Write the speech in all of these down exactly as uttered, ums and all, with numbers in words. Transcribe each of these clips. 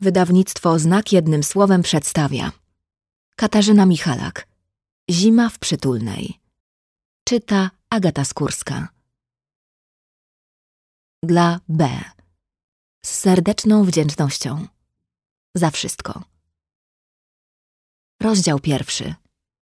Wydawnictwo Znak jednym słowem przedstawia. Katarzyna Michalak. Zima w Przytulnej. Czyta Agata Skórska. Dla B. Z serdeczną wdzięcznością. Za wszystko. Rozdział pierwszy.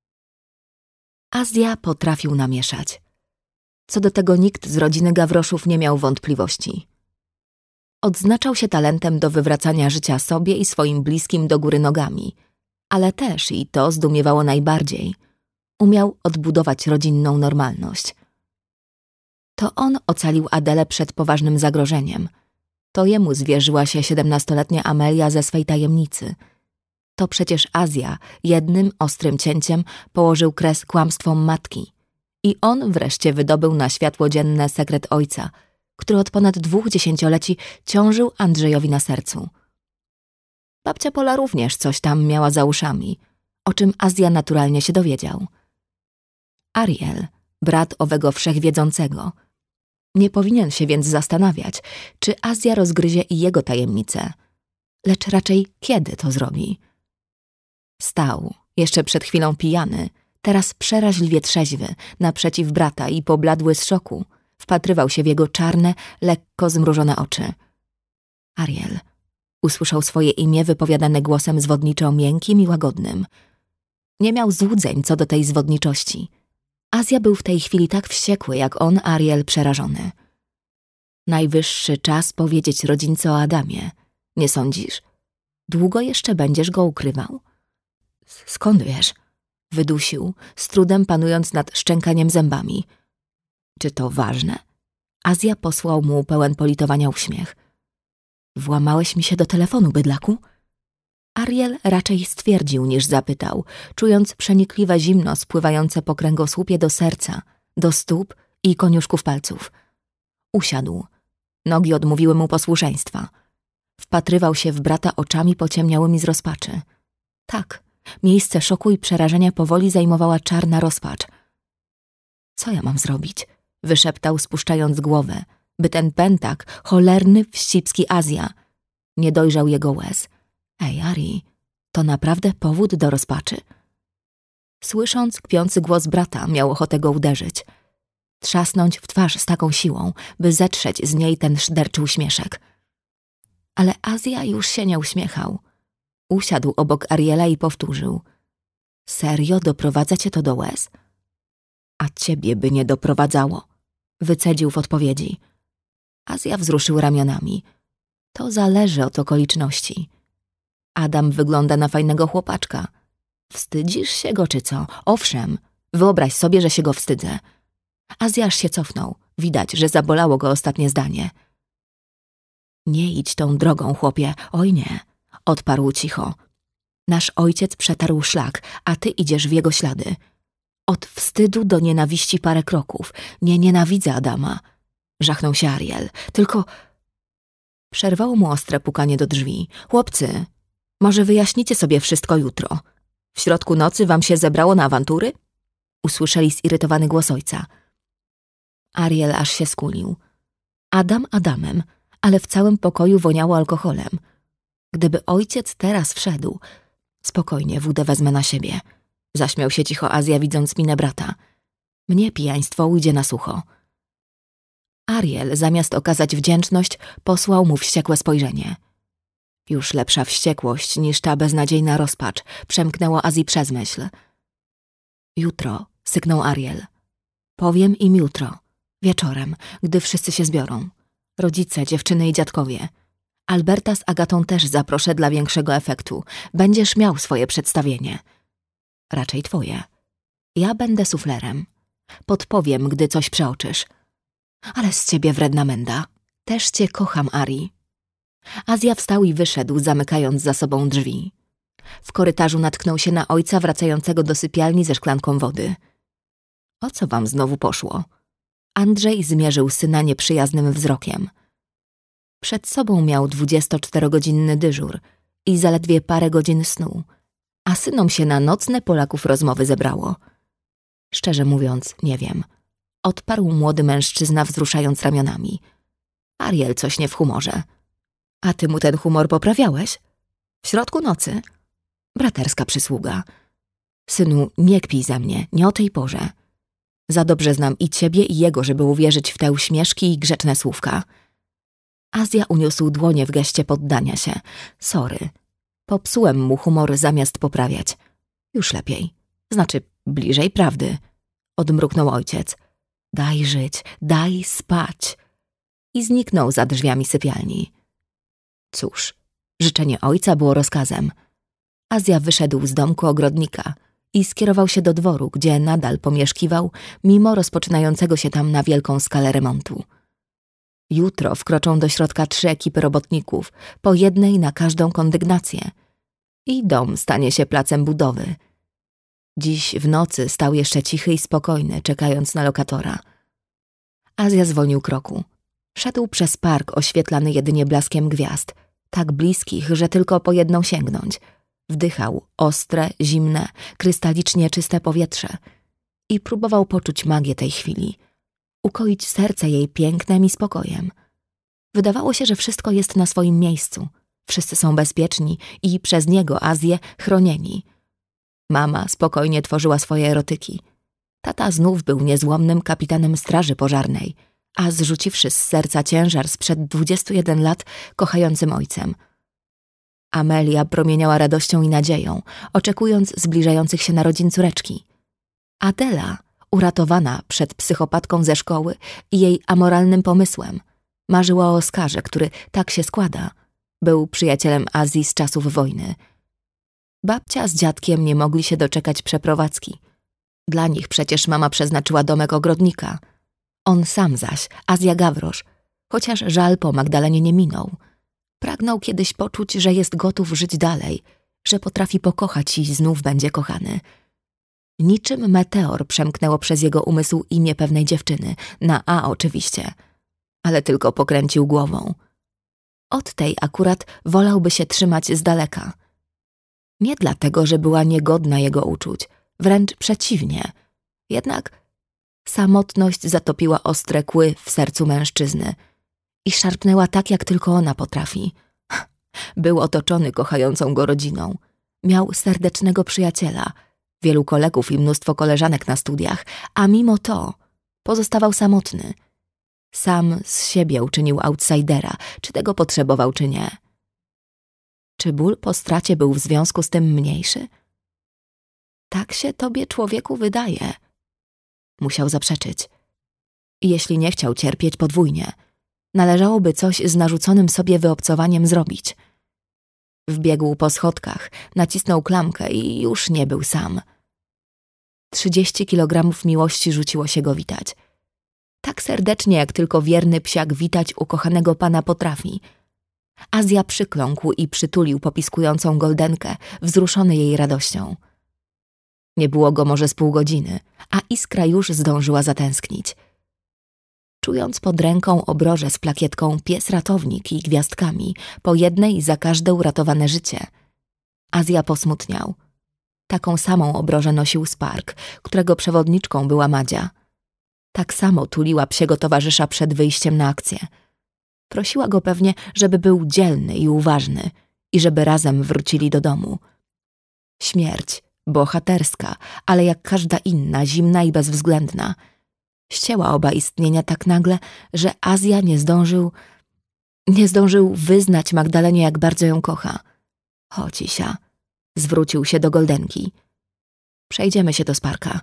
Azja potrafił namieszać. Co do tego nikt z rodziny Gawroszów nie miał wątpliwości. Odznaczał się talentem do wywracania życia sobie i swoim bliskim do góry nogami, ale też, i to zdumiewało najbardziej, umiał odbudować rodzinną normalność. To on ocalił Adelę przed poważnym zagrożeniem. To jemu zwierzyła się siedemnastoletnia Amelia ze swej tajemnicy. To przecież Azja jednym ostrym cięciem położył kres kłamstwom matki. I on wreszcie wydobył na światło dzienne sekret ojca, który od ponad dwóch dziesięcioleci ciążył Andrzejowi na sercu. Babcia Pola również coś tam miała za uszami, o czym Azja naturalnie się dowiedział. Ariel, brat owego wszechwiedzącego, nie powinien się więc zastanawiać, czy Azja rozgryzie i jego tajemnicę, lecz raczej kiedy to zrobi. Stał, jeszcze przed chwilą pijany, teraz przeraźliwie trzeźwy, naprzeciw brata i pobladły z szoku, wpatrywał się w jego czarne, lekko zmrużone oczy. Ariel usłyszał swoje imię wypowiadane głosem zwodniczo miękkim i łagodnym. Nie miał złudzeń co do tej zwodniczości. Azja był w tej chwili tak wściekły, jak on, Ariel, przerażony. Najwyższy czas powiedzieć rodzince o Adamie. Nie sądzisz? Długo jeszcze będziesz go ukrywał? Skąd wiesz? Wydusił, z trudem panując nad szczękaniem zębami. Czy to ważne? Azja posłał mu pełen politowania uśmiech. Włamałeś mi się do telefonu, bydlaku? Ariel raczej stwierdził niż zapytał, czując przenikliwe zimno spływające po kręgosłupie do serca, do stóp i koniuszków palców. Usiadł. Nogi odmówiły mu posłuszeństwa. Wpatrywał się w brata oczami pociemniałymi z rozpaczy. Tak, miejsce szoku i przerażenia powoli zajmowała czarna rozpacz. Co ja mam zrobić? Wyszeptał, spuszczając głowę, by ten pętak, cholerny, wścibski Azja, nie dojrzał jego łez. Ej, Ari, to naprawdę powód do rozpaczy? Słysząc kpiący głos brata, miał ochotę go uderzyć. Trzasnąć w twarz z taką siłą, by zetrzeć z niej ten szyderczy uśmieszek. Ale Azja już się nie uśmiechał. Usiadł obok Ariela i powtórzył. Serio doprowadza cię to do łez? A ciebie by nie doprowadzało, wycedził w odpowiedzi. Azja wzruszył ramionami. To zależy od okoliczności. Adam wygląda na fajnego chłopaczka. Wstydzisz się go czy co? Owszem, wyobraź sobie, że się go wstydzę. Azja aż się cofnął. Widać, że zabolało go ostatnie zdanie. Nie idź tą drogą, chłopie. Oj nie, odparł cicho. Nasz ojciec przetarł szlak, a ty idziesz w jego ślady. Od wstydu do nienawiści parę kroków. Nie nienawidzę Adama. Żachnął się Ariel. Tylko... Przerwało mu ostre pukanie do drzwi. Chłopcy, może wyjaśnicie sobie wszystko jutro. W środku nocy wam się zebrało na awantury? Usłyszeli zirytowany głos ojca. Ariel aż się skulił. Adam Adamem, ale w całym pokoju woniało alkoholem. Gdyby ojciec teraz wszedł... Spokojnie, wódę wezmę na siebie. Zaśmiał się cicho Azja, widząc minę brata. Mnie pijaństwo ujdzie na sucho. Ariel, zamiast okazać wdzięczność, posłał mu wściekłe spojrzenie. Już lepsza wściekłość niż ta beznadziejna rozpacz przemknęło Azji przez myśl. Jutro, syknął Ariel. Powiem im jutro, wieczorem, gdy wszyscy się zbiorą. Rodzice, dziewczyny i dziadkowie. Alberta z Agatą też zaproszę dla większego efektu. Będziesz miał swoje przedstawienie. Raczej twoje. Ja będę suflerem. Podpowiem, gdy coś przeoczysz. Ale z ciebie wredna menda. Też cię kocham, Ari. Azja wstał i wyszedł, zamykając za sobą drzwi. W korytarzu natknął się na ojca wracającego do sypialni ze szklanką wody. O co wam znowu poszło? Andrzej zmierzył syna nieprzyjaznym wzrokiem. Przed sobą miał dwudziestoczterogodzinny dyżur i zaledwie parę godzin snu, a synom się na nocne Polaków rozmowy zebrało. Szczerze mówiąc, nie wiem. Odparł młody mężczyzna, wzruszając ramionami. Ariel coś nie w humorze. A ty mu ten humor poprawiałeś? W środku nocy? Braterska przysługa. Synu, nie kpij ze mnie, nie o tej porze. Za dobrze znam i ciebie, i jego, żeby uwierzyć w te uśmieszki i grzeczne słówka. Azja uniósł dłonie w geście poddania się. Sorry. Popsułem mu humor zamiast poprawiać. Już lepiej. Znaczy, bliżej prawdy. Odmruknął ojciec. Daj żyć, daj spać. I zniknął za drzwiami sypialni. Cóż, życzenie ojca było rozkazem. Azja wyszedł z domku ogrodnika i skierował się do dworu, gdzie nadal pomieszkiwał, mimo rozpoczynającego się tam na wielką skalę remontu. Jutro wkroczą do środka trzy ekipy robotników, po jednej na każdą kondygnację. I dom stanie się placem budowy. Dziś w nocy stał jeszcze cichy i spokojny, czekając na lokatora. Azja zwolnił kroku. Szedł przez park oświetlany jedynie blaskiem gwiazd, tak bliskich, że tylko po jedną sięgnąć. Wdychał ostre, zimne, krystalicznie czyste powietrze i próbował poczuć magię tej chwili, ukoić serce jej pięknem i spokojem. Wydawało się, że wszystko jest na swoim miejscu. Wszyscy są bezpieczni i przez niego, Azję, chronieni. Mama spokojnie tworzyła swoje erotyki. Tata znów był niezłomnym kapitanem straży pożarnej, a zrzuciwszy z serca ciężar sprzed dwudziestu jeden lat kochającym ojcem. Amelia promieniała radością i nadzieją, oczekując zbliżających się narodzin córeczki. Adela, uratowana przed psychopatką ze szkoły i jej amoralnym pomysłem, marzyła o Oskarze, który, tak się składa, był przyjacielem Azji z czasów wojny. Babcia z dziadkiem nie mogli się doczekać przeprowadzki. Dla nich przecież mama przeznaczyła domek ogrodnika. On sam zaś, Azja Gawrosz, chociaż żal po Magdalenie nie minął, pragnął kiedyś poczuć, że jest gotów żyć dalej, że potrafi pokochać i znów będzie kochany. Niczym meteor przemknęło przez jego umysł imię pewnej dziewczyny, na A oczywiście, ale tylko pokręcił głową. Od tej akurat wolałby się trzymać z daleka. Nie dlatego, że była niegodna jego uczuć, wręcz przeciwnie. Jednak samotność zatopiła ostre kły w sercu mężczyzny i szarpnęła tak, jak tylko ona potrafi. Był otoczony kochającą go rodziną. Miał serdecznego przyjaciela, wielu kolegów i mnóstwo koleżanek na studiach, a mimo to pozostawał samotny. Sam z siebie uczynił outsidera, czy tego potrzebował, czy nie. Czy ból po stracie był w związku z tym mniejszy? Tak się tobie, człowieku, wydaje. Musiał zaprzeczyć. I jeśli nie chciał cierpieć podwójnie, należałoby coś z narzuconym sobie wyobcowaniem zrobić. Wbiegł po schodkach, nacisnął klamkę i już nie był sam. Trzydzieści kilogramów miłości rzuciło się go witać. Tak serdecznie, jak tylko wierny psiak witać ukochanego pana potrafi. Azja przykląkł i przytulił popiskującą goldenkę, wzruszony jej radością. Nie było go może z pół godziny, a iskra już zdążyła zatęsknić. Czując pod ręką obroże z plakietką pies ratownik i gwiazdkami, po jednej za każde uratowane życie, Azja posmutniał. Taką samą obrożę nosił Spark, którego przewodniczką była Madzia. Tak samo tuliła psiego towarzysza przed wyjściem na akcję. Prosiła go pewnie, żeby był dzielny i uważny i żeby razem wrócili do domu. Śmierć, bohaterska, ale jak każda inna, zimna i bezwzględna, ścięła oba istnienia tak nagle, że Azja nie zdążył, nie zdążył wyznać Magdalenie, jak bardzo ją kocha. Chodź, Isia, zwrócił się do Goldenki. Przejdziemy się do Sparka.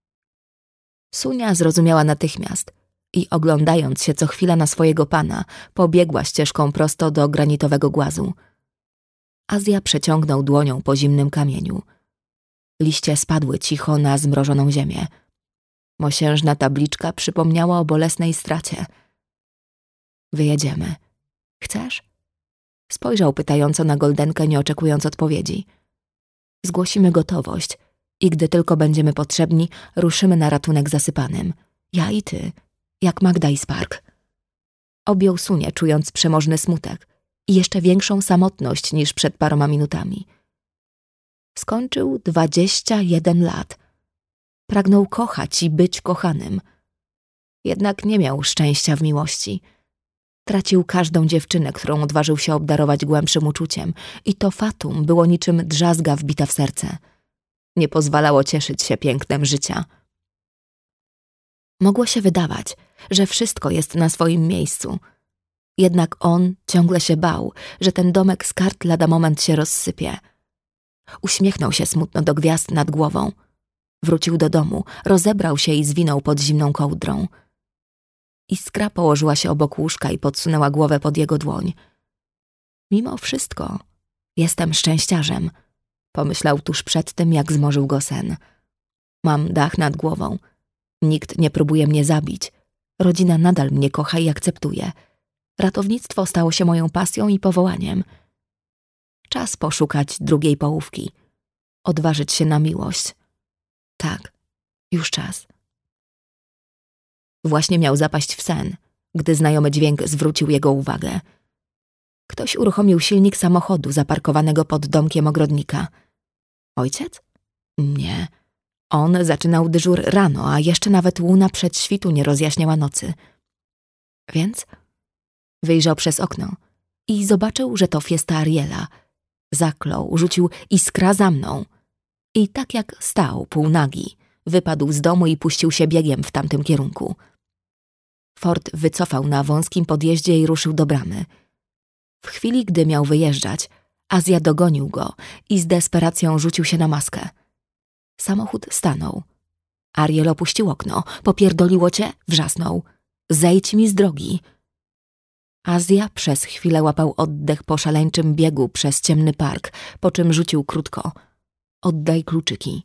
Sunia zrozumiała natychmiast i oglądając się co chwila na swojego pana, pobiegła ścieżką prosto do granitowego głazu. Azja przeciągnął dłonią po zimnym kamieniu. Liście spadły cicho na zmrożoną ziemię. Mosiężna tabliczka przypomniała o bolesnej stracie. Wyjedziemy. Chcesz? Spojrzał pytająco na Goldenkę, nie oczekując odpowiedzi. Zgłosimy gotowość i gdy tylko będziemy potrzebni, ruszymy na ratunek zasypanym. Ja i ty, jak Magda i Spark. Objął Sunię, czując przemożny smutek i jeszcze większą samotność niż przed paroma minutami. Skończył dwadzieścia jeden lat. Pragnął kochać i być kochanym. Jednak nie miał szczęścia w miłości. Tracił każdą dziewczynę, którą odważył się obdarować głębszym uczuciem, i to fatum było niczym drzazga wbita w serce. Nie pozwalało cieszyć się pięknem życia. Mogło się wydawać, że wszystko jest na swoim miejscu. Jednak on ciągle się bał, że ten domek z kart lada moment się rozsypie. Uśmiechnął się smutno do gwiazd nad głową. Wrócił do domu, rozebrał się i zwinął pod zimną kołdrą. Iskra położyła się obok łóżka i podsunęła głowę pod jego dłoń. Mimo wszystko jestem szczęściarzem, pomyślał tuż przed tym, jak zmorzył go sen. Mam dach nad głową. Nikt nie próbuje mnie zabić. Rodzina nadal mnie kocha i akceptuje. Ratownictwo stało się moją pasją i powołaniem. Czas poszukać drugiej połówki. Odważyć się na miłość. Tak, już czas. Właśnie miał zapaść w sen, gdy znajomy dźwięk zwrócił jego uwagę. Ktoś uruchomił silnik samochodu zaparkowanego pod domkiem ogrodnika. Ojciec? Nie. On zaczynał dyżur rano, a jeszcze nawet łuna przed świtu nie rozjaśniała nocy. Więc wyjrzał przez okno i zobaczył, że to fiesta Ariela. Zaklął, rzucił iskra za mną. I tak jak stał, półnagi, wypadł z domu i puścił się biegiem w tamtym kierunku. Ford wycofał na wąskim podjeździe i ruszył do bramy. W chwili, gdy miał wyjeżdżać, Azja dogonił go i z desperacją rzucił się na maskę. Samochód stanął. Ariel opuścił okno. Popierdoliło cię? Wrzasnął. Zejdź mi z drogi. Azja przez chwilę łapał oddech po szaleńczym biegu przez ciemny park, po czym rzucił krótko. Oddaj kluczyki.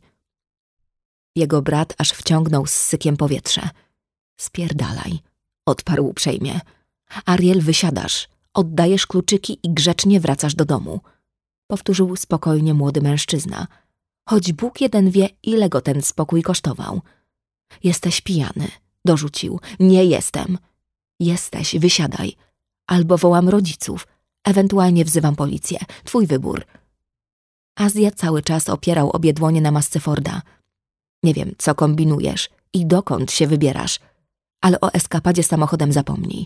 Jego brat aż wciągnął z sykiem powietrze. Spierdalaj, odparł uprzejmie. Ariel, wysiadasz, oddajesz kluczyki i grzecznie wracasz do domu. Powtórzył spokojnie młody mężczyzna. Choć Bóg jeden wie, ile go ten spokój kosztował. Jesteś pijany, dorzucił. Nie jestem. Jesteś, wysiadaj. Albo wołam rodziców, ewentualnie wzywam policję. Twój wybór. Azja cały czas opierał obie dłonie na masce Forda. Nie wiem, co kombinujesz i dokąd się wybierasz, ale o eskapadzie samochodem zapomnij.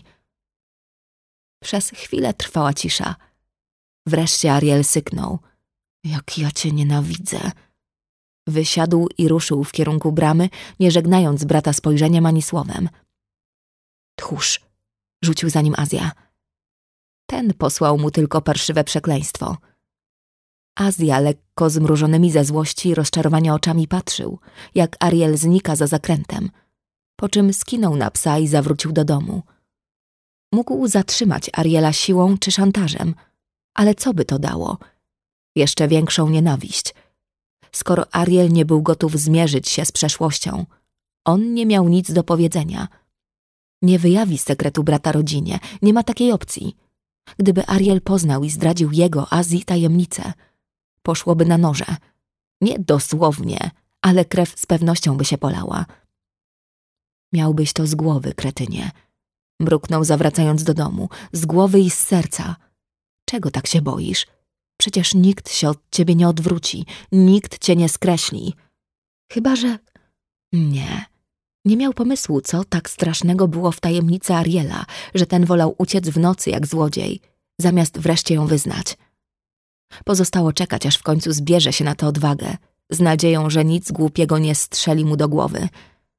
Przez chwilę trwała cisza. Wreszcie Ariel syknął. Jak ja cię nienawidzę. Wysiadł i ruszył w kierunku bramy, nie żegnając brata spojrzeniem ani słowem. Tchórz, rzucił za nim Azja. Ten posłał mu tylko parszywe przekleństwo. Azja lekko zmrużonymi ze złości i rozczarowania oczami patrzył, jak Ariel znika za zakrętem, po czym skinął na psa i zawrócił do domu. Mógł zatrzymać Ariela siłą czy szantażem, ale co by to dało? Jeszcze większą nienawiść. Skoro Ariel nie był gotów zmierzyć się z przeszłością, on nie miał nic do powiedzenia. Nie wyjawi sekretu brata rodzinie, nie ma takiej opcji. Gdyby Ariel poznał i zdradził jego, Azji, tajemnicę, poszłoby na noże. Nie dosłownie, ale krew z pewnością by się polała. Miałbyś to z głowy, kretynie. Mruknął, zawracając do domu. Z głowy i z serca. Czego tak się boisz? Przecież nikt się od ciebie nie odwróci. Nikt cię nie skreśli. Chyba że... Nie. Nie miał pomysłu, co tak strasznego było w tajemnicy Ariela, że ten wolał uciec w nocy jak złodziej, zamiast wreszcie ją wyznać. Pozostało czekać, aż w końcu zbierze się na tę odwagę, z nadzieją, że nic głupiego nie strzeli mu do głowy.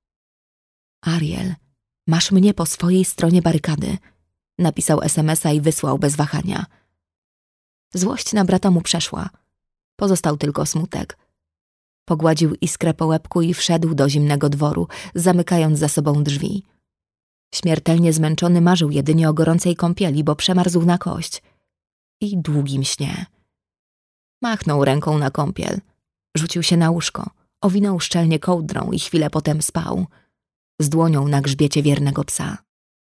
Ariel, masz mnie po swojej stronie barykady, napisał es em es a i wysłał bez wahania. Złość na brata mu przeszła. Pozostał tylko smutek. Pogładził iskrę po łebku i wszedł do zimnego dworu, zamykając za sobą drzwi. Śmiertelnie zmęczony marzył jedynie o gorącej kąpieli, bo przemarzł na kość. I długim śnie. Machnął ręką na kąpiel. Rzucił się na łóżko, owinął szczelnie kołdrą i chwilę potem spał, z dłonią na grzbiecie wiernego psa.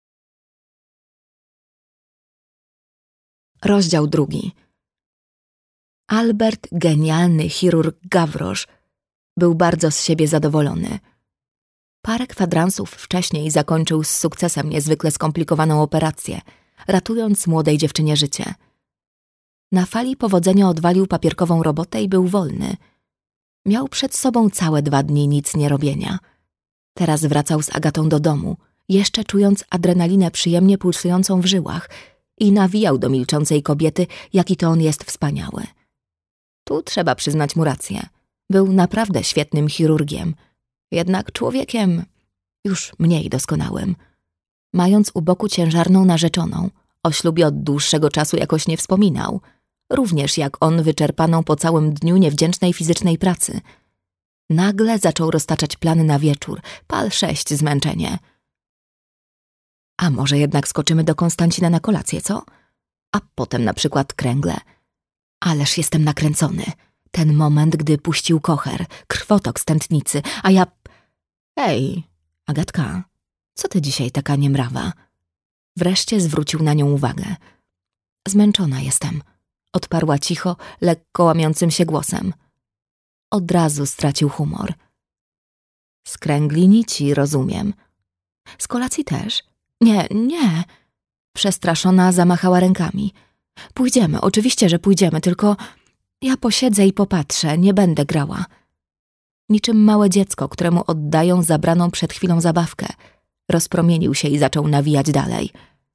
Rozdział drugi. Albert, genialny chirurg Gavroche, był bardzo z siebie zadowolony. Parę kwadransów wcześniej zakończył z sukcesem niezwykle skomplikowaną operację, ratując młodej dziewczynie życie. Na fali powodzenia odwalił papierkową robotę i był wolny. Miał przed sobą całe dwa dni nic nie robienia. Teraz wracał z Agatą do domu jeszcze czując adrenalinę przyjemnie pulsującą w żyłach, i nawijał do milczącej kobiety, jaki to on jest wspaniały. Tu trzeba przyznać mu rację. Był naprawdę świetnym chirurgiem, jednak człowiekiem już mniej doskonałym. Mając u boku ciężarną narzeczoną, o ślubie od dłuższego czasu jakoś nie wspominał, również jak on wyczerpaną po całym dniu niewdzięcznej fizycznej pracy. Nagle zaczął roztaczać plany na wieczór, pal sześć zmęczenie. A może jednak skoczymy do Konstancina na kolację, co? A potem na przykład kręgle. Ależ jestem nakręcony. Ten moment, gdy puścił kocher, krwotok z tętnicy, a ja... Ej, Agatka, co ty dzisiaj taka niemrawa? Wreszcie zwrócił na nią uwagę. Zmęczona jestem, odparła cicho, lekko łamiącym się głosem. Od razu stracił humor. Z kręgli nici, rozumiem. Z kolacji też? Nie, nie. Przestraszona zamachała rękami. Pójdziemy, oczywiście, że pójdziemy, tylko ja posiedzę i popatrzę, nie będę grała. Niczym małe dziecko, któremu oddają zabraną przed chwilą zabawkę. Rozpromienił się i zaczął nawijać dalej.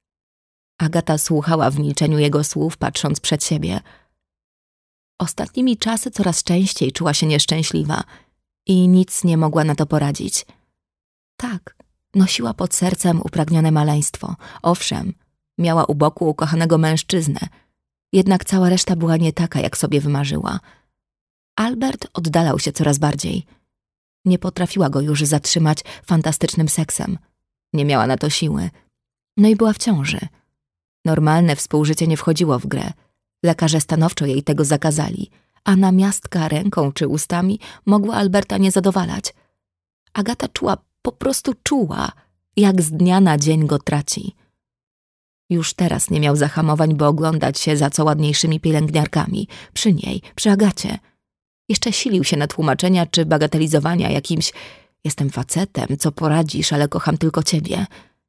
Agata słuchała w milczeniu jego słów, patrząc przed siebie. Ostatnimi czasy coraz częściej czuła się nieszczęśliwa i nic nie mogła na to poradzić. Tak, nosiła pod sercem upragnione maleństwo. Owszem, miała u boku ukochanego mężczyznę, jednak cała reszta była nie taka, jak sobie wymarzyła. Albert oddalał się coraz bardziej. Nie potrafiła go już zatrzymać fantastycznym seksem. Nie miała na to siły. No i była w ciąży. Normalne współżycie nie wchodziło w grę. Lekarze stanowczo jej tego zakazali, a namiastka ręką czy ustami mogła Alberta nie zadowalać. Agata czuła, po prostu czuła, jak z dnia na dzień go traci. Już teraz nie miał zahamowań, by oglądać się za co ładniejszymi pielęgniarkami. Przy niej, przy Agacie. Jeszcze silił się na tłumaczenia czy bagatelizowania jakimś jestem facetem, co poradzisz, ale kocham tylko ciebie.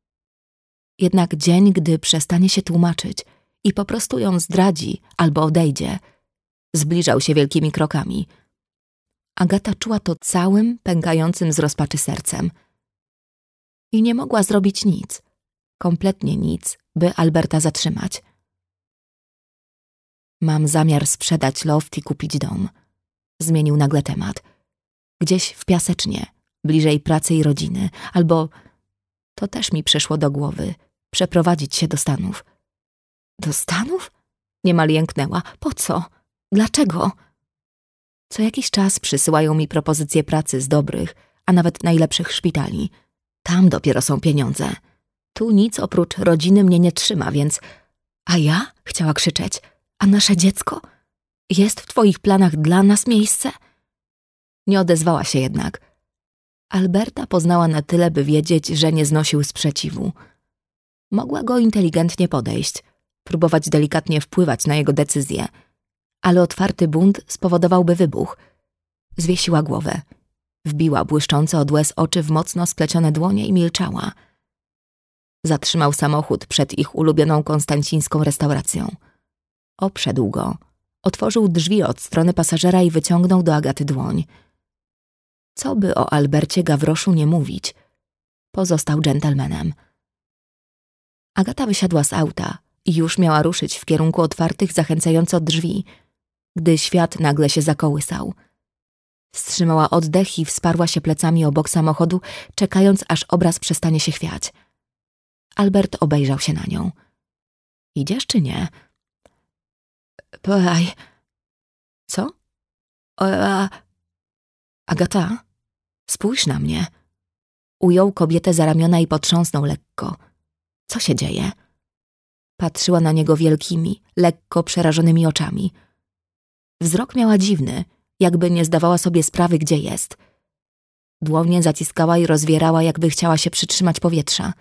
Jednak dzień, gdy przestanie się tłumaczyć i po prostu ją zdradzi albo odejdzie, zbliżał się wielkimi krokami. Agata czuła to całym, pękającym z rozpaczy sercem. I nie mogła zrobić nic, kompletnie nic, by Alberta zatrzymać. Mam zamiar sprzedać loft i kupić dom. Zmienił nagle temat. Gdzieś w Piasecznie, bliżej pracy i rodziny, albo, to też mi przyszło do głowy, przeprowadzić się do Stanów. Do Stanów? Niemal jęknęła. Po co? Dlaczego? Co jakiś czas przysyłają mi propozycje pracy z dobrych, a nawet najlepszych szpitali. Tam dopiero są pieniądze. Tu nic oprócz rodziny mnie nie trzyma, więc... A ja? Chciała krzyczeć. A nasze dziecko? Jest w twoich planach dla nas miejsce? Nie odezwała się jednak. Alberta poznała na tyle, by wiedzieć, że nie znosił sprzeciwu. Mogła go inteligentnie podejść, próbować delikatnie wpływać na jego decyzję, ale otwarty bunt spowodowałby wybuch. Zwiesiła głowę. Wbiła błyszczące od łez oczy w mocno splecione dłonie i milczała. Zatrzymał samochód przed ich ulubioną konstancińską restauracją. Obszedł go. Otworzył drzwi od strony pasażera i wyciągnął do Agaty dłoń. Co by o Albercie Gawroszu nie mówić, pozostał dżentelmenem. Agata wysiadła z auta i już miała ruszyć w kierunku otwartych zachęcająco drzwi, gdy świat nagle się zakołysał. Wstrzymała oddech i wsparła się plecami obok samochodu, czekając, aż obraz przestanie się chwiać. Albert obejrzał się na nią. Idziesz czy nie? Paj. Co? O, a... Agata, spójrz na mnie. Ujął kobietę za ramiona i potrząsnął lekko. Co się dzieje? Patrzyła na niego wielkimi, lekko przerażonymi oczami. Wzrok miała dziwny, jakby nie zdawała sobie sprawy, gdzie jest. Dłonie zaciskała i rozwierała, jakby chciała się przytrzymać powietrza.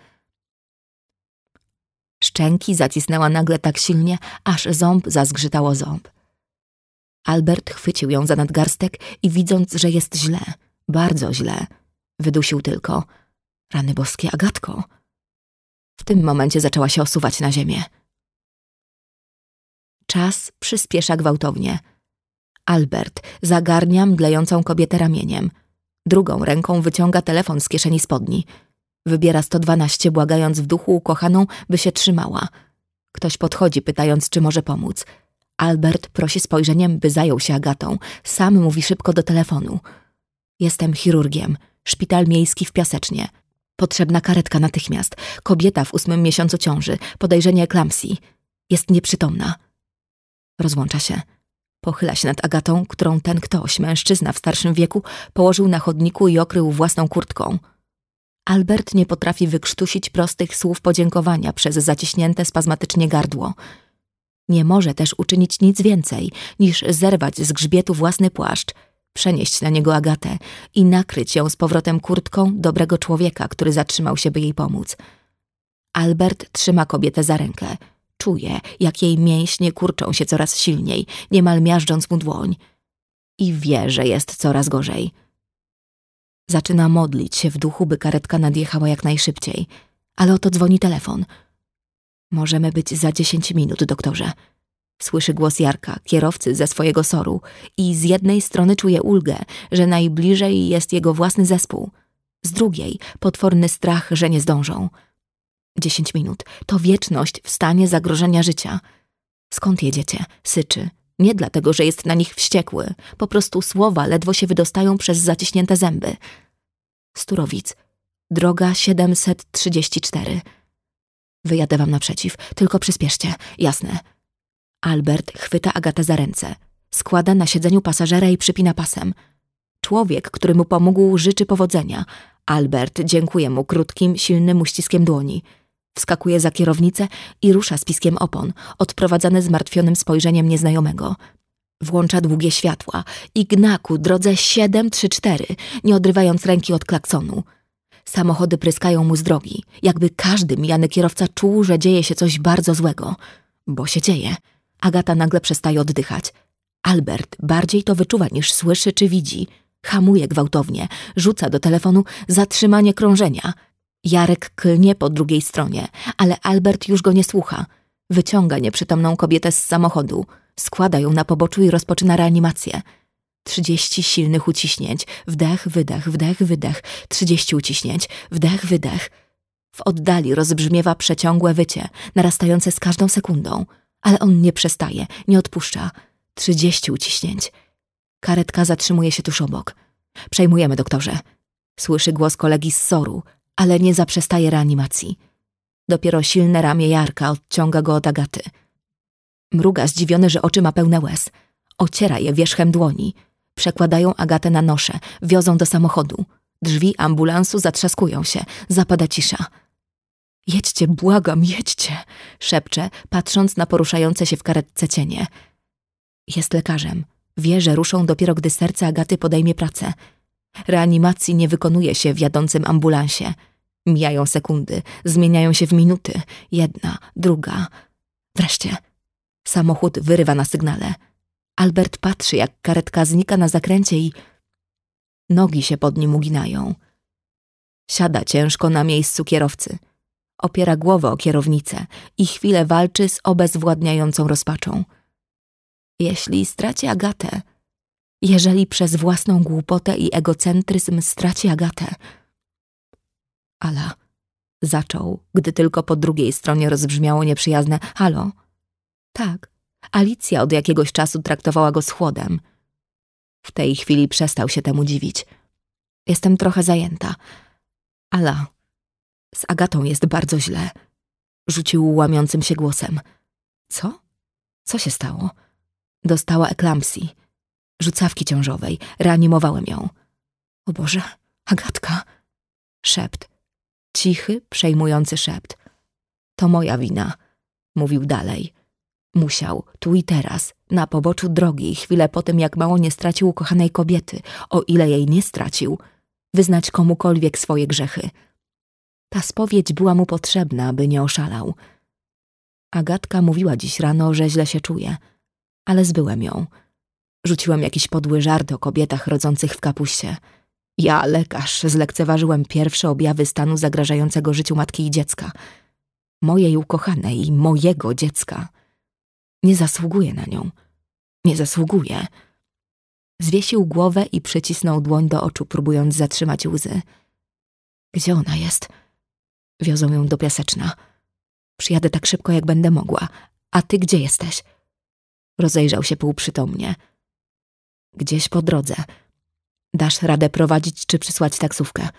Szczęki zacisnęła nagle tak silnie, aż ząb zazgrzytało ząb. Albert chwycił ją za nadgarstek i widząc, że jest źle, bardzo źle, wydusił tylko: rany boskie, Agatko. W tym momencie zaczęła się osuwać na ziemię. Czas przyspiesza gwałtownie. Albert zagarnia mdlejącą kobietę ramieniem. Drugą ręką wyciąga telefon z kieszeni spodni. Wybiera sto dwanaście, błagając w duchu ukochaną, by się trzymała. Ktoś podchodzi, pytając, czy może pomóc. Albert prosi spojrzeniem, by zajął się Agatą. Sam mówi szybko do telefonu. Jestem chirurgiem. Szpital miejski w Piasecznie. Potrzebna karetka natychmiast. Kobieta w ósmym miesiącu ciąży. Podejrzenie eklampsji. Jest nieprzytomna. Rozłącza się. Pochyla się nad Agatą, którą ten ktoś, mężczyzna w starszym wieku, położył na chodniku i okrył własną kurtką. Albert nie potrafi wykrztusić prostych słów podziękowania przez zaciśnięte spazmatycznie gardło. Nie może też uczynić nic więcej, niż zerwać z grzbietu własny płaszcz, przenieść na niego Agatę i nakryć ją z powrotem kurtką dobrego człowieka, który zatrzymał się, by jej pomóc. Albert trzyma kobietę za rękę. Czuje, jak jej mięśnie kurczą się coraz silniej, niemal miażdżąc mu dłoń. I wie, że jest coraz gorzej. Zaczyna modlić się w duchu, by karetka nadjechała jak najszybciej. Ale oto dzwoni telefon. Możemy być za dziesięć minut, doktorze. Słyszy głos Jarka, kierowcy ze swojego soru, i z jednej strony czuje ulgę, że najbliżej jest jego własny zespół. Z drugiej potworny strach, że nie zdążą. Dziesięć minut to wieczność w stanie zagrożenia życia. Skąd jedziecie? Syczy. Nie dlatego, że jest na nich wściekły. Po prostu słowa ledwo się wydostają przez zaciśnięte zęby. Sturowic. Droga siedemset trzydzieści cztery. Wyjadę wam naprzeciw. Tylko przyspieszcie. Jasne. Albert chwyta Agatę za ręce. Składa na siedzeniu pasażera i przypina pasem. Człowiek, który mu pomógł, życzy powodzenia. Albert dziękuje mu krótkim, silnym uściskiem dłoni. Wskakuje za kierownicę i rusza z piskiem opon, odprowadzany zmartwionym spojrzeniem nieznajomego. Włącza długie światła i gna ku drodze siedem trzy cztery, nie odrywając ręki od klaksonu. Samochody pryskają mu z drogi, jakby każdy mijany kierowca czuł, że dzieje się coś bardzo złego. Bo się dzieje. Agata nagle przestaje oddychać. Albert bardziej to wyczuwa niż słyszy czy widzi. Hamuje gwałtownie, rzuca do telefonu zatrzymanie krążenia. Jarek klnie po drugiej stronie, ale Albert już go nie słucha. Wyciąga nieprzytomną kobietę z samochodu, składa ją na poboczu i rozpoczyna reanimację. Trzydzieści silnych uciśnięć, wdech, wydech, wdech, wydech, trzydzieści uciśnięć, wdech, wydech. W oddali rozbrzmiewa przeciągłe wycie, narastające z każdą sekundą, ale on nie przestaje, nie odpuszcza. Trzydzieści uciśnięć. Karetka zatrzymuje się tuż obok. Przejmujemy, doktorze. Słyszy głos kolegi z soru, ale nie zaprzestaje reanimacji. Dopiero silne ramię Jarka odciąga go od Agaty. Mruga zdziwiony, że oczy ma pełne łez. Ociera je wierzchem dłoni. Przekładają Agatę na nosze, wiozą do samochodu. Drzwi ambulansu zatrzaskują się, zapada cisza. Jedźcie, błagam, jedźcie, szepcze, patrząc na poruszające się w karetce cienie. Jest lekarzem. Wie, że ruszą dopiero, gdy serce Agaty podejmie pracę. Reanimacji nie wykonuje się w jadącym ambulansie. Mijają sekundy, zmieniają się w minuty. Jedna, druga. Wreszcie samochód wyrywa na sygnale. Albert patrzy, jak karetka znika na zakręcie i nogi się pod nim uginają. Siada ciężko na miejscu kierowcy. Opiera głowę o kierownicę i chwilę walczy z obezwładniającą rozpaczą. Jeśli straci Agatę, jeżeli przez własną głupotę i egocentryzm straci Agatę. Ala, zaczął, gdy tylko po drugiej stronie rozbrzmiało nieprzyjazne halo. Tak, Alicja od jakiegoś czasu traktowała go z chłodem. W tej chwili przestał się temu dziwić. Jestem trochę zajęta. Ala, z Agatą jest bardzo źle. Rzucił łamiącym się głosem. Co? Co się stało? Dostała eklampsji. Rzucawki ciążowej. Reanimowałem ją. O Boże, Agatka. Szept. Cichy, przejmujący szept. To moja wina, mówił dalej. Musiał, tu i teraz, na poboczu drogi, chwilę po tym, jak mało nie stracił ukochanej kobiety, o ile jej nie stracił, wyznać komukolwiek swoje grzechy. Ta spowiedź była mu potrzebna, aby nie oszalał. Agatka mówiła dziś rano, że źle się czuje, ale zbyłem ją. Rzuciłem jakiś podły żart o kobietach rodzących w kapuście. Ja, lekarz, zlekceważyłem pierwsze objawy stanu zagrażającego życiu matki i dziecka. Mojej ukochanej i mojego dziecka. Nie zasługuję na nią. Nie zasługuję. Zwiesił głowę i przycisnął dłoń do oczu, próbując zatrzymać łzy. Gdzie ona jest? Wiozą ją do Piaseczna. Przyjadę tak szybko, jak będę mogła. A ty gdzie jesteś? Rozejrzał się półprzytomnie. Gdzieś po drodze. Dasz radę prowadzić czy przysłać taksówkę?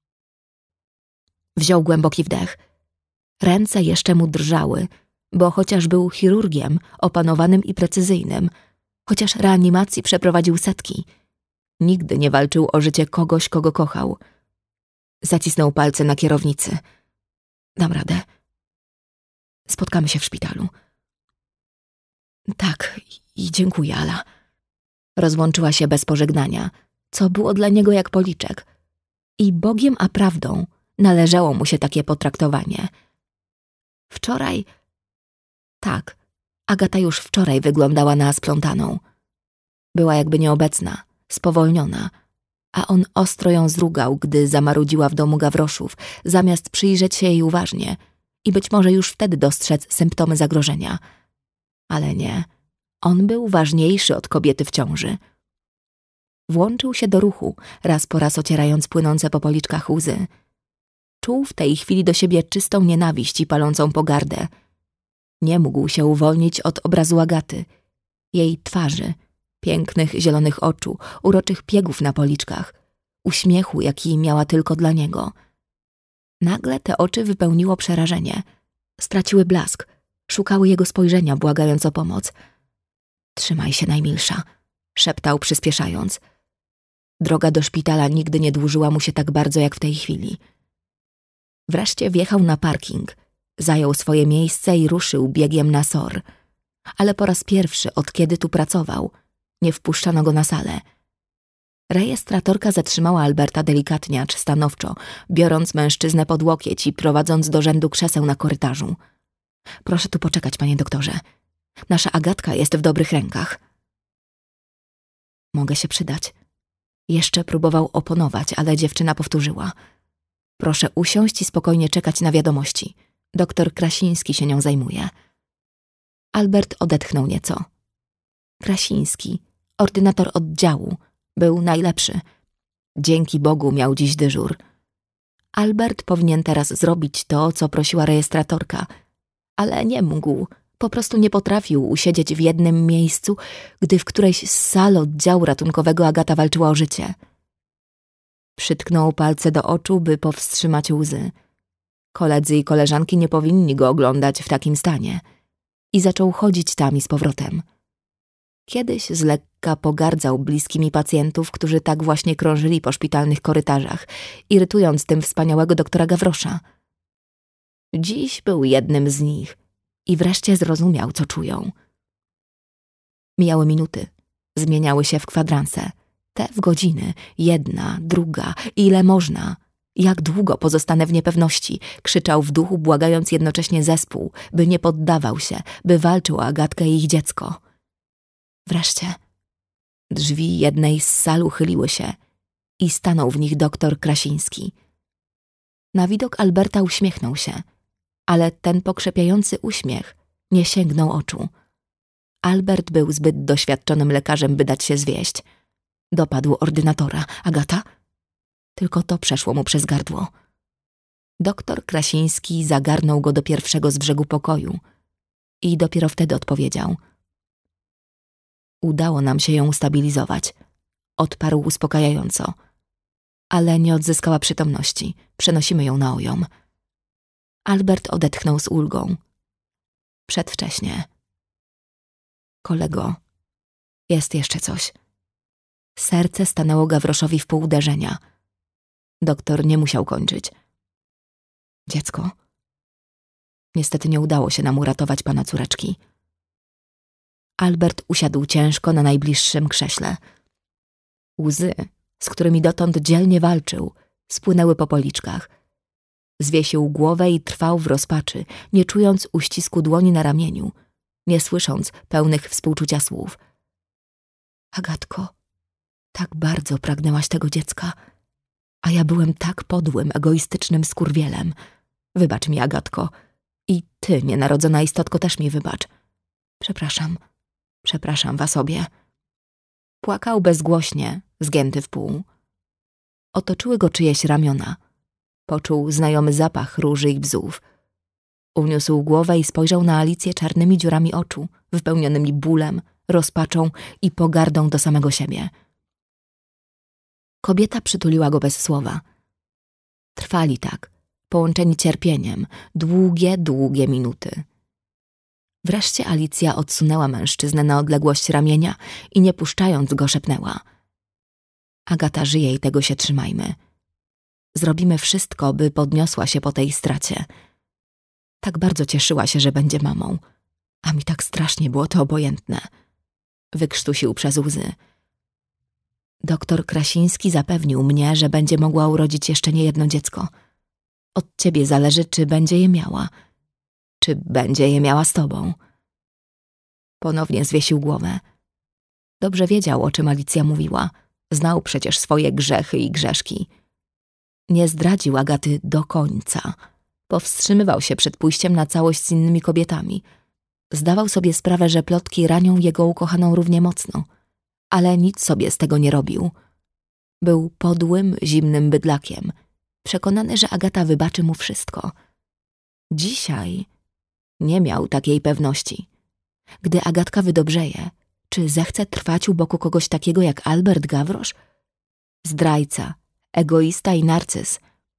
Wziął głęboki wdech. Ręce jeszcze mu drżały, bo chociaż był chirurgiem opanowanym i precyzyjnym, chociaż reanimacji przeprowadził setki, nigdy nie walczył o życie kogoś, kogo kochał. Zacisnął palce na kierownicy. Dam radę. Spotkamy się w szpitalu. Tak, i dziękuję, Ala. Rozłączyła się bez pożegnania, co było dla niego jak policzek. I Bogiem a prawdą należało mu się takie potraktowanie. Wczoraj... Tak, Agata już wczoraj wyglądała na splątaną. Była jakby nieobecna, spowolniona, a on ostro ją zrugał, gdy zamarudziła w domu Gawroszów, zamiast przyjrzeć się jej uważnie i być może już wtedy dostrzec symptomy zagrożenia. Ale nie, on był ważniejszy od kobiety w ciąży. Włączył się do ruchu, raz po raz ocierając płynące po policzkach łzy. Czuł w tej chwili do siebie czystą nienawiść i palącą pogardę. Nie mógł się uwolnić od obrazu Agaty, jej twarzy, pięknych zielonych oczu, uroczych piegów na policzkach, uśmiechu, jaki miała tylko dla niego. Nagle te oczy wypełniło przerażenie. Straciły blask, szukały jego spojrzenia, błagając o pomoc. Trzymaj się, najmilsza, szeptał, przyspieszając. Droga do szpitala nigdy nie dłużyła mu się tak bardzo jak w tej chwili. Wreszcie wjechał na parking, zajął swoje miejsce i ruszył biegiem na S O R. Ale po raz pierwszy, od kiedy tu pracował, nie wpuszczano go na salę. Rejestratorka zatrzymała Alberta delikatnie, acz stanowczo, biorąc mężczyznę pod łokieć i prowadząc do rzędu krzeseł na korytarzu. Proszę tu poczekać, panie doktorze. Nasza Agatka jest w dobrych rękach. Mogę się przydać. Jeszcze próbował oponować, ale dziewczyna powtórzyła. Proszę usiąść i spokojnie czekać na wiadomości. Doktor Krasiński się nią zajmuje. Albert odetchnął nieco. Krasiński, ordynator oddziału, był najlepszy. Dzięki Bogu miał dziś dyżur. Albert powinien teraz zrobić to, co prosiła rejestratorka, ale nie mógł. Po prostu nie potrafił usiedzieć w jednym miejscu, gdy w którejś z sal oddziału ratunkowego Agata walczyła o życie. Przytknął palce do oczu, by powstrzymać łzy. Koledzy i koleżanki nie powinni go oglądać w takim stanie. I zaczął chodzić tam i z powrotem. Kiedyś z lekka pogardzał bliskimi pacjentów, którzy tak właśnie krążyli po szpitalnych korytarzach, irytując tym wspaniałego doktora Gawrosza. Dziś był jednym z nich i wreszcie zrozumiał, co czują. Mijały minuty, zmieniały się w kwadranse, te w godziny, jedna, druga, ile można. Jak długo pozostanę w niepewności, krzyczał w duchu, błagając jednocześnie zespół, by nie poddawał się, by walczył o Agatkę i ich dziecko. Wreszcie drzwi jednej z sal uchyliły się i stanął w nich doktor Krasiński. Na widok Alberta uśmiechnął się, ale ten pokrzepiający uśmiech nie sięgnął oczu. Albert był zbyt doświadczonym lekarzem, by dać się zwieść. Dopadł ordynatora. Agata? Tylko to przeszło mu przez gardło. Doktor Krasiński zagarnął go do pierwszego z brzegu pokoju i dopiero wtedy odpowiedział. Udało nam się ją ustabilizować. Odparł uspokajająco. Ale nie odzyskała przytomności. Przenosimy ją na ojom. Albert odetchnął z ulgą. Przedwcześnie. Kolego, jest jeszcze coś. Serce stanęło Gawroszowi w pół uderzenia. Doktor nie musiał kończyć. Dziecko? Niestety nie udało się nam uratować pana córeczki. Albert usiadł ciężko na najbliższym krześle. Łzy, z którymi dotąd dzielnie walczył, spłynęły po policzkach. Zwiesił głowę i trwał w rozpaczy, nie czując uścisku dłoni na ramieniu, nie słysząc pełnych współczucia słów. Agatko, tak bardzo pragnęłaś tego dziecka, a ja byłem tak podłym, egoistycznym skurwielem. Wybacz mi, Agatko, i ty, nienarodzona istotko, też mi wybacz. Przepraszam, przepraszam was obie. Płakał bezgłośnie, zgięty w pół. Otoczyły go czyjeś ramiona. Poczuł znajomy zapach róży i bzów. Uniósł głowę i spojrzał na Alicję czarnymi dziurami oczu, wypełnionymi bólem, rozpaczą i pogardą do samego siebie. Kobieta przytuliła go bez słowa. Trwali tak, połączeni cierpieniem, długie, długie minuty. Wreszcie Alicja odsunęła mężczyznę na odległość ramienia i nie puszczając go szepnęła: Agata żyje i tego się trzymajmy. Zrobimy wszystko, by podniosła się po tej stracie. Tak bardzo cieszyła się, że będzie mamą, a mi tak strasznie było to obojętne. Wykrztusił przez łzy. Doktor Krasiński zapewnił mnie, że będzie mogła urodzić jeszcze niejedno dziecko. Od ciebie zależy, czy będzie je miała. Czy będzie je miała z tobą. Ponownie zwiesił głowę. Dobrze wiedział, o czym Alicja mówiła. Znał przecież swoje grzechy i grzeszki. Nie zdradził Agaty do końca. Powstrzymywał się przed pójściem na całość z innymi kobietami. Zdawał sobie sprawę, że plotki ranią jego ukochaną równie mocno, ale nic sobie z tego nie robił. Był podłym, zimnym bydlakiem, przekonany, że Agata wybaczy mu wszystko. Dzisiaj nie miał takiej pewności. Gdy Agatka wydobrzeje, czy zechce trwać u boku kogoś takiego jak Albert Gawrosz? Zdrajca, egoista i narcyz.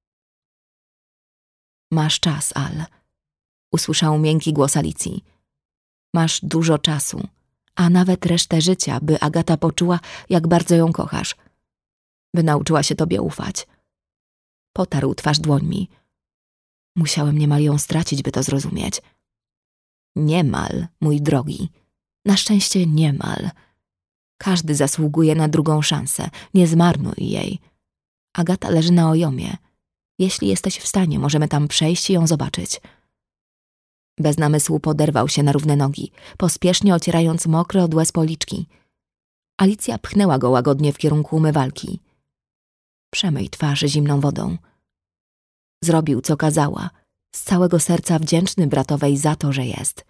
Masz czas, Al. Usłyszał miękki głos Alicji. Masz dużo czasu, a nawet resztę życia, by Agata poczuła, jak bardzo ją kochasz. By nauczyła się tobie ufać. Potarł twarz dłońmi. Musiałem niemal ją stracić, by to zrozumieć. Niemal, mój drogi. Na szczęście niemal. Każdy zasługuje na drugą szansę. Nie zmarnuj jej. Agata leży na Ojomie. Jeśli jesteś w stanie, możemy tam przejść i ją zobaczyć. Bez namysłu poderwał się na równe nogi, pospiesznie ocierając mokre od łez policzki. Alicja pchnęła go łagodnie w kierunku umywalki. Przemyj twarz zimną wodą. Zrobił, co kazała, z całego serca wdzięczny bratowej za to, że jest.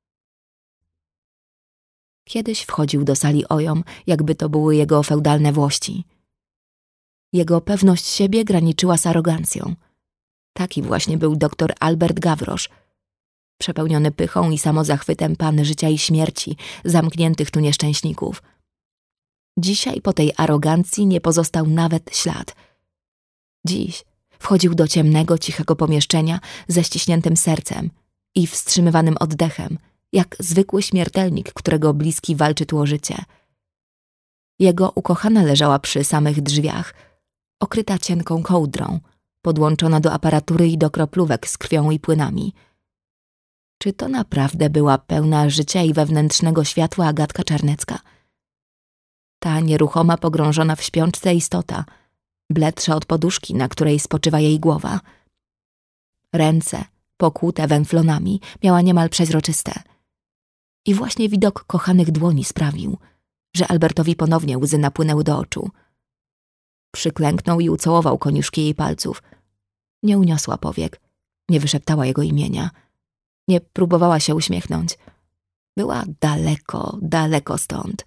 Kiedyś wchodził do sali Ojom, jakby to były jego feudalne włości. Jego pewność siebie graniczyła z arogancją. Taki właśnie był doktor Albert Gawrosz, przepełniony pychą i samozachwytem pan życia i śmierci zamkniętych tu nieszczęśników. Dzisiaj po tej arogancji nie pozostał nawet ślad. Dziś wchodził do ciemnego, cichego pomieszczenia ze ściśniętym sercem i wstrzymywanym oddechem, jak zwykły śmiertelnik, którego bliski walczy tu o życie. Jego ukochana leżała przy samych drzwiach, okryta cienką kołdrą, podłączona do aparatury i do kroplówek z krwią i płynami. Czy to naprawdę była pełna życia i wewnętrznego światła Agatka Czarnecka? Ta nieruchoma, pogrążona w śpiączce istota, bledsza od poduszki, na której spoczywa jej głowa. Ręce, pokłute węflonami, miała niemal przezroczyste. I właśnie widok kochanych dłoni sprawił, że Albertowi ponownie łzy napłynęły do oczu. Przyklęknął i ucałował koniuszki jej palców. Nie uniosła powiek, nie wyszeptała jego imienia. Nie próbowała się uśmiechnąć. Była daleko, daleko stąd.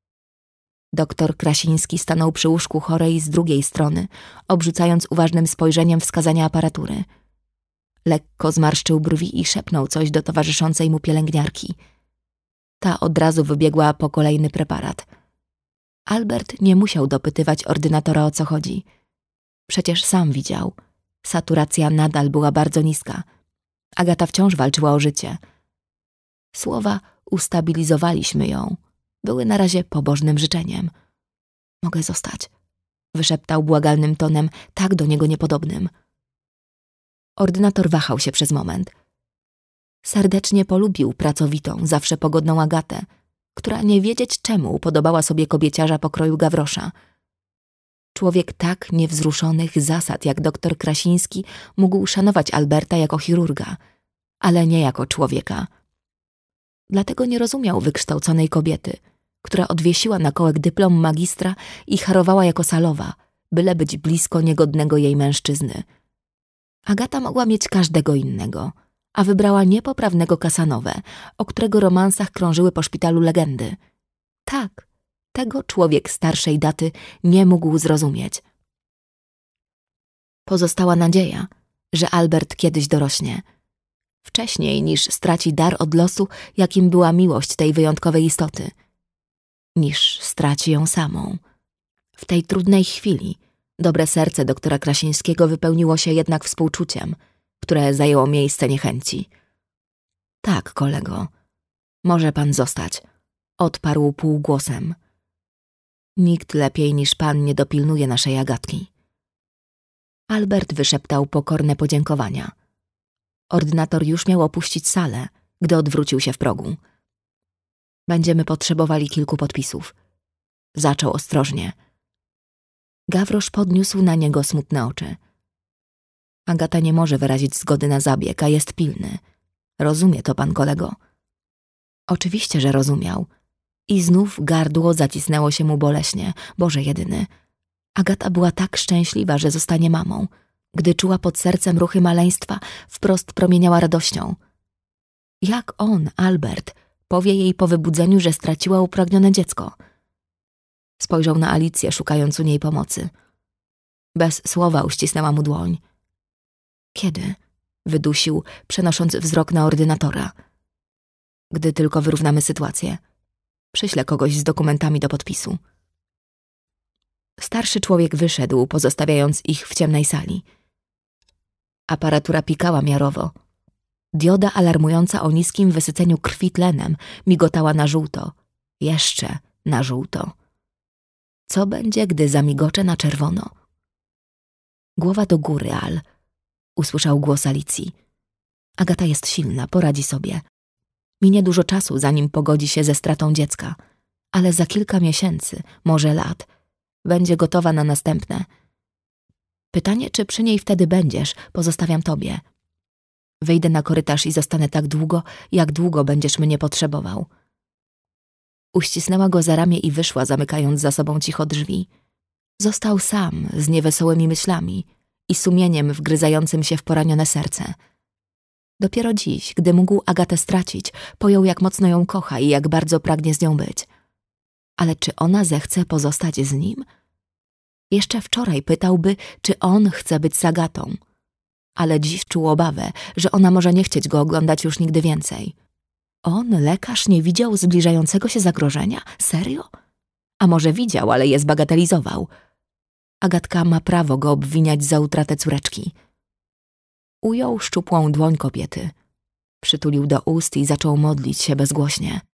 Doktor Krasiński stanął przy łóżku chorej z drugiej strony, obrzucając uważnym spojrzeniem wskazania aparatury. Lekko zmarszczył brwi i szepnął coś do towarzyszącej mu pielęgniarki. Ta od razu wybiegła po kolejny preparat. Albert nie musiał dopytywać ordynatora, o co chodzi. Przecież sam widział. Saturacja nadal była bardzo niska. Agata wciąż walczyła o życie. Słowa ustabilizowaliśmy ją były na razie pobożnym życzeniem. Mogę zostać, wyszeptał błagalnym tonem, tak do niego niepodobnym. Ordynator wahał się przez moment. Serdecznie polubił pracowitą, zawsze pogodną Agatę, która nie wiedzieć czemu upodobała sobie kobieciarza pokroju Gawrosza. Człowiek tak niewzruszonych zasad jak doktor Krasiński mógł szanować Alberta jako chirurga, ale nie jako człowieka. Dlatego nie rozumiał wykształconej kobiety, która odwiesiła na kołek dyplom magistra i harowała jako salowa, byle być blisko niegodnego jej mężczyzny. Agata mogła mieć każdego innego, a wybrała niepoprawnego Casanowę, o którego romansach krążyły po szpitalu legendy. Tak, tego człowiek starszej daty nie mógł zrozumieć. Pozostała nadzieja, że Albert kiedyś dorośnie. Wcześniej niż straci dar od losu, jakim była miłość tej wyjątkowej istoty. Niż straci ją samą. W tej trudnej chwili dobre serce doktora Krasińskiego wypełniło się jednak współczuciem, które zajęło miejsce niechęci. Tak, kolego, może pan zostać, odparł półgłosem. Nikt lepiej niż pan nie dopilnuje naszej Agatki. Albert wyszeptał pokorne podziękowania. Ordynator już miał opuścić salę, gdy odwrócił się w progu. Będziemy potrzebowali kilku podpisów. Zaczął ostrożnie. Gawrosz podniósł na niego smutne oczy. Agata nie może wyrazić zgody na zabieg, a jest pilny. Rozumie to pan, kolego? Oczywiście, że rozumiał. I znów gardło zacisnęło się mu boleśnie. Boże jedyny. Agata była tak szczęśliwa, że zostanie mamą. Gdy czuła pod sercem ruchy maleństwa, wprost promieniała radością. Jak on, Albert, powie jej po wybudzeniu, że straciła upragnione dziecko? Spojrzał na Alicję, szukając u niej pomocy. Bez słowa uścisnęła mu dłoń. Kiedy? Wydusił, przenosząc wzrok na ordynatora. Gdy tylko wyrównamy sytuację. Przyślę kogoś z dokumentami do podpisu. Starszy człowiek wyszedł, pozostawiając ich w ciemnej sali. Aparatura pikała miarowo. Dioda alarmująca o niskim wysyceniu krwi tlenem migotała na żółto. Jeszcze na żółto. Co będzie, gdy zamigocze na czerwono? Głowa do góry, Al. Usłyszał głos Alicji. Agata jest silna, poradzi sobie. Minie dużo czasu, zanim pogodzi się ze stratą dziecka, ale za kilka miesięcy, może lat, będzie gotowa na następne. Pytanie, czy przy niej wtedy będziesz, pozostawiam tobie. Wyjdę na korytarz i zostanę tak długo, jak długo będziesz mnie potrzebował. Uścisnęła go za ramię i wyszła, zamykając za sobą cicho drzwi. Został sam, z niewesołymi myślami i sumieniem wgryzającym się w poranione serce. Dopiero dziś, gdy mógł Agatę stracić, pojął, jak mocno ją kocha i jak bardzo pragnie z nią być. Ale czy ona zechce pozostać z nim? Jeszcze wczoraj pytałby, czy on chce być z Agatą. Ale dziś czuł obawę, że ona może nie chcieć go oglądać już nigdy więcej. On, lekarz, nie widział zbliżającego się zagrożenia? Serio? A może widział, ale je zbagatelizował. Agatka ma prawo go obwiniać za utratę córeczki. Ujął szczupłą dłoń kobiety. Przytulił do ust i zaczął modlić się bezgłośnie.